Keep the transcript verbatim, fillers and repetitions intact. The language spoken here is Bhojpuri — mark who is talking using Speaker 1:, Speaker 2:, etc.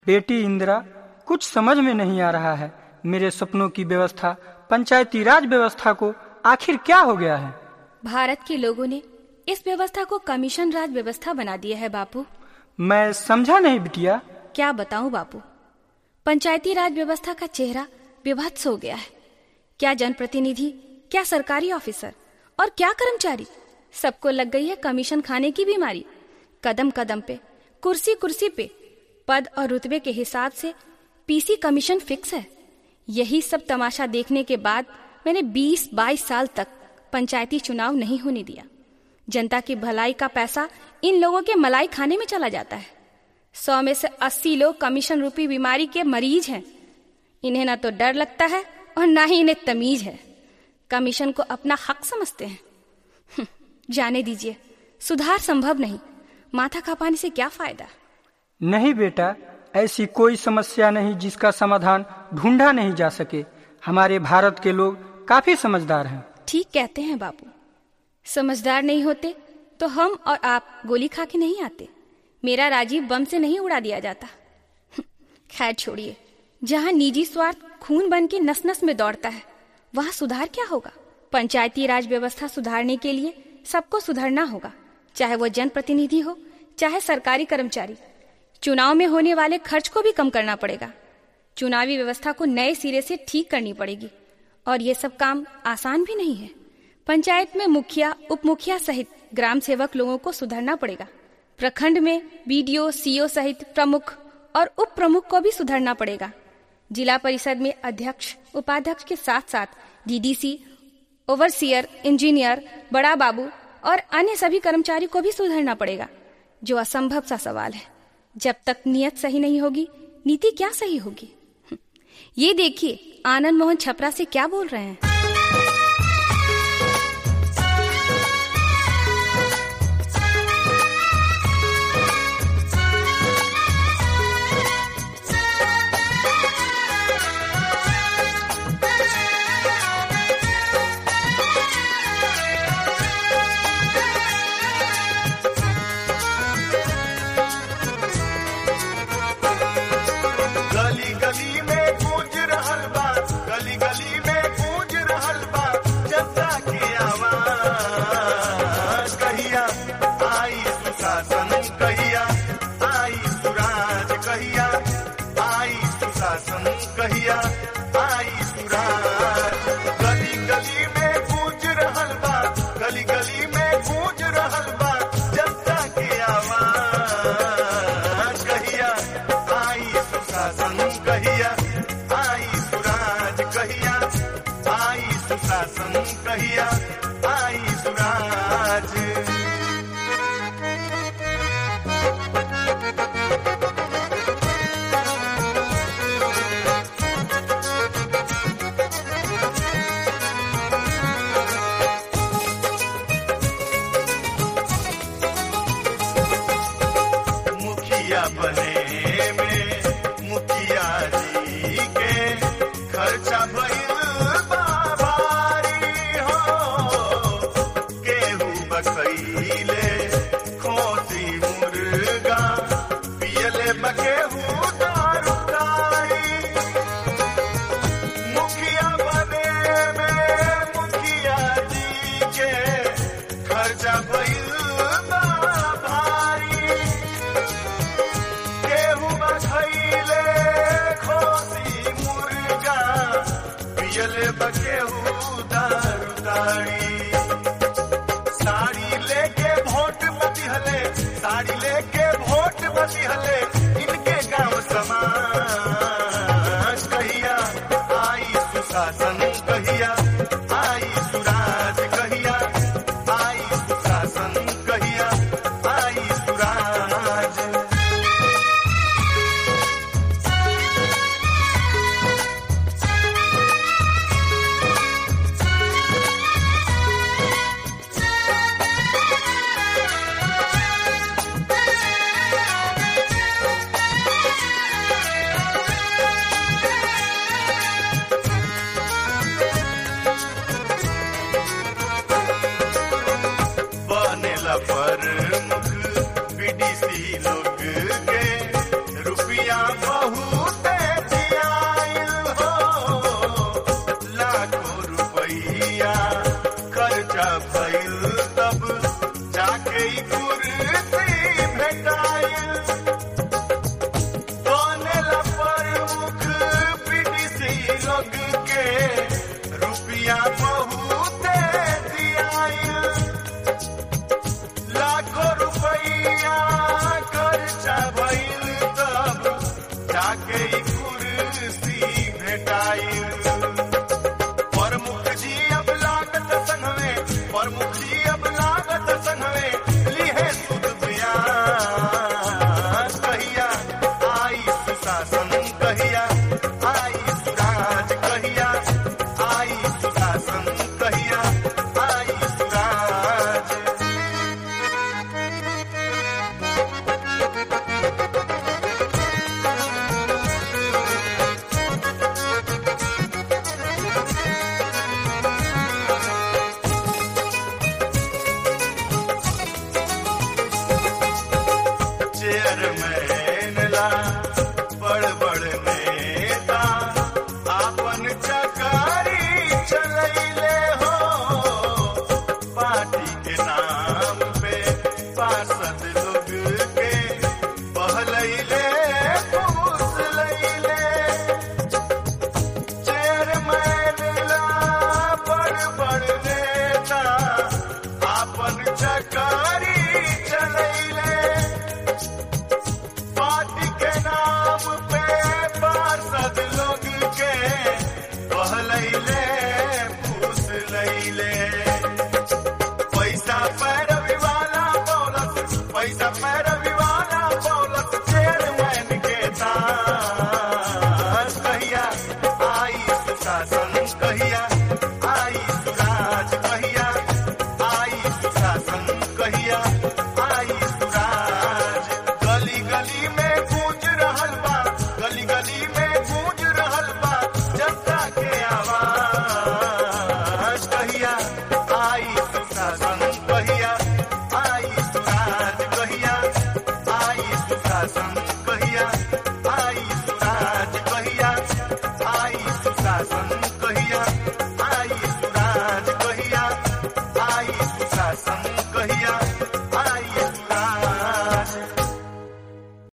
Speaker 1: बेटी इंदिरा, कुछ समझ में नहीं आ रहा है। मेरे सपनों की व्यवस्था, पंचायती राज व्यवस्था को आखिर क्या हो गया है?
Speaker 2: भारत के लोगों ने इस व्यवस्था को कमीशन राज व्यवस्था बना दिया है बापू।
Speaker 1: मैं समझा नहीं बिटिया।
Speaker 2: क्या बताऊं बापू, पंचायती राज व्यवस्था का चेहरा विभत्स हो गया है। क्या जनप्रतिनिधि, क्या सरकारी ऑफिसर और क्या कर्मचारी, सबको लग गई है कमीशन खाने की बीमारी। कदम कदम पे, कुर्सी कुर्सी पे पद और रुतबे के हिसाब से पीसी कमीशन फिक्स है। यही सब तमाशा देखने के बाद मैंने बीस बाईस साल तक पंचायती चुनाव नहीं होने दिया। जनता की भलाई का पैसा इन लोगों के मलाई खाने में चला जाता है। सौ में से अस्सी लोग कमीशन रूपी बीमारी के मरीज हैं। इन्हें ना तो डर लगता है और ना ही इन्हें तमीज है। कमीशन को अपना हक समझते हैं। जाने दीजिए, सुधार संभव नहीं। माथा खपाने से क्या फायदा?
Speaker 1: नहीं बेटा, ऐसी कोई समस्या नहीं जिसका समाधान ढूंढा नहीं जा सके। हमारे भारत के लोग काफी समझदार हैं।
Speaker 2: ठीक कहते हैं बापू। समझदार नहीं होते तो हम और आप गोली खा के नहीं आते। मेरा राजीव बम से नहीं उड़ा दिया जाता। खैर छोड़िए, जहाँ निजी स्वार्थ खून बन के नस नस में दौड़ता है, वहाँ सुधार क्या होगा? पंचायती राज व्यवस्था सुधारने के लिए सबको सुधरना होगा, चाहे वो जनप्रतिनिधि हो, चाहे सरकारी कर्मचारी। चुनाव में होने वाले खर्च को भी कम करना पड़ेगा। चुनावी व्यवस्था को नए सिरे से ठीक करनी पड़ेगी और ये सब काम आसान भी नहीं है। पंचायत में मुखिया, उप मुखिया सहित ग्राम सेवक लोगों को सुधरना पड़ेगा। प्रखंड में बीडीओ, सीओ सहित प्रमुख और उप प्रमुख को भी सुधरना पड़ेगा। जिला परिषद में अध्यक्ष, उपाध्यक्ष के साथ साथ डीडीसी, ओवरसियर, इंजीनियर, बड़ा बाबू और अन्य सभी कर्मचारी को भी सुधरना पड़ेगा, जो असंभव सा सवाल है। जब तक नियत सही नहीं होगी, नीति क्या सही होगी? ये देखिए आनंद मोहन छपरा से क्या बोल रहे हैं।
Speaker 3: कहिया आई सुराज, गली गली में गूंज रहल बा, गली गली में गूंज रहल बा जनता की आवाज। कहिया आई सुशासन, कहिया आई सुराज, कहिया आई सुशासन, कहिया आई सुराज। बने में मुखिया जाके ई कुर्सी भेटाई। प्रमुख जी अब लागत संघवे, प्रमुख जी अब लागत संघवे लिहे सुध बयान। कहिया आई सुशासन, कहिया आई सुराज, कहिया आई सुशासन, कहिया आई सुराज। चेयरमैन ला बड़ बड़ नेता आपन चकारी चलैले हो। पार्टी के नाम पे पार्षद लोग के बहलैले फूसलैले। चेयरमैन ला बड़ बड़ नेता आपन चकारी चलैले। पार्टी के नाम पे पार्षद लोग के बहलैले फूसलैले। पैसा पैरवी वाला दौलत, पैसा पैरवी वाला दौलत चेयरमैन के दास। कहिया आई सुशासन, कहिया आई सुराज, कहिया आई सुशासन, कहिया आई सुराज। गली गली में गूंज रहल बा, गली गली में गूंज रहल बा जनता के आवाज। कहिया आई सुशासन, कहिया आई सुराज, कहिया आई सुशासन, कहिया आई सुराज, कहिया आई सुशासन।